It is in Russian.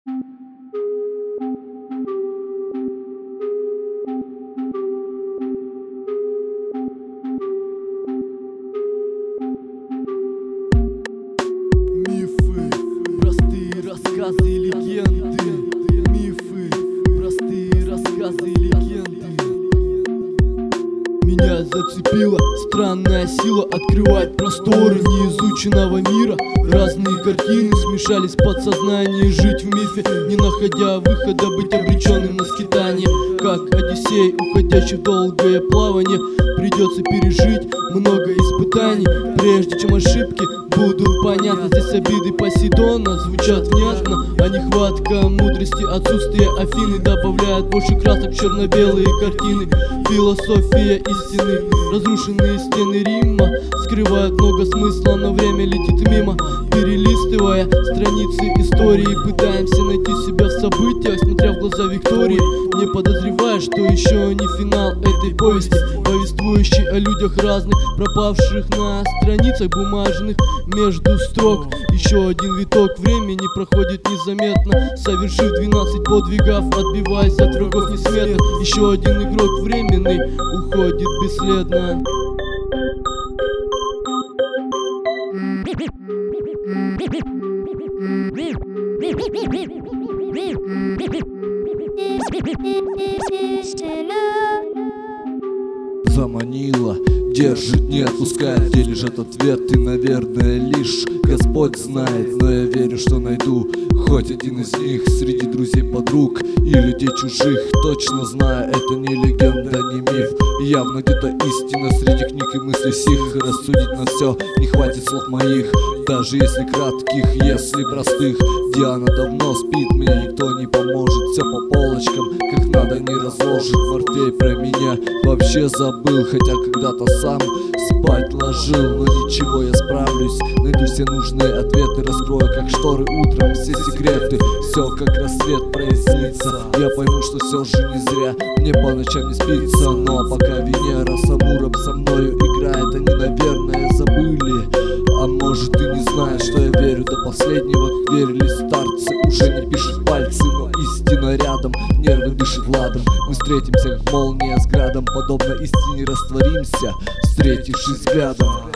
Мифы, простые рассказы и легенды. Мифы, простые рассказы и легенды. Меня зацепила странная сила открывать просторы неизученного мира. Разные картины смешались в подсознании. Жить в мифе, не находя выхода, быть обреченным на скитание. Как Одиссей, уходящий в долгое плавание, придется пережить много испытаний, прежде чем ошибки будут понятны. Здесь обиды Посейдона звучат внятно, а нехватка мудрости, отсутствие Афины добавляет больше красок в черно-белые картины. Философия истины, разрушенные стены Рима скрывают много смысла, но время летит мимо. Перелистывая страницы истории, пытаемся найти себя в событиях, смотря в глаза Виктории, не подозревая, что еще не финал этой повести, повествующей о людях разных, пропавших на страницах бумажных между строк. Еще один виток времени проходит незаметно, совершив 12 подвигов, отбиваясь от врагов несметных. Еще один игрок временный уходит бесследно. Заманила, держит, не отпускает, где лежат ответы, наверное, лишь Господь знает. Но я верю, что найду хоть один из них среди друзей, подруг и людей чужих. Точно знаю, это не легенда, не миф, явно где-то истина среди книг и мыслей сих. Рассудить на все не хватит слов моих, даже если кратких, если простых. Диана давно спит, мне никто не поможет, все по полочкам, как надо не разложит. Морфей про меня вообще забыл, хотя когда-то сам спать ложил. Но ничего, я справлюсь, найду все нужные ответы, раскрою как шторы утром все секреты. Все как рассвет прояснится, я пойму, что все же не зря мне по ночам не спится. Ну а пока Венера с Амуром со мною играет, они, наверное, забыли. А может, ты не знаешь, что я верю до последнего, как верили старцы. Уже не пишет пальцы, но истина рядом, нервы дышит ладом. Мы встретимся, как молния с градом, подобно истине растворимся, встретившись взглядом.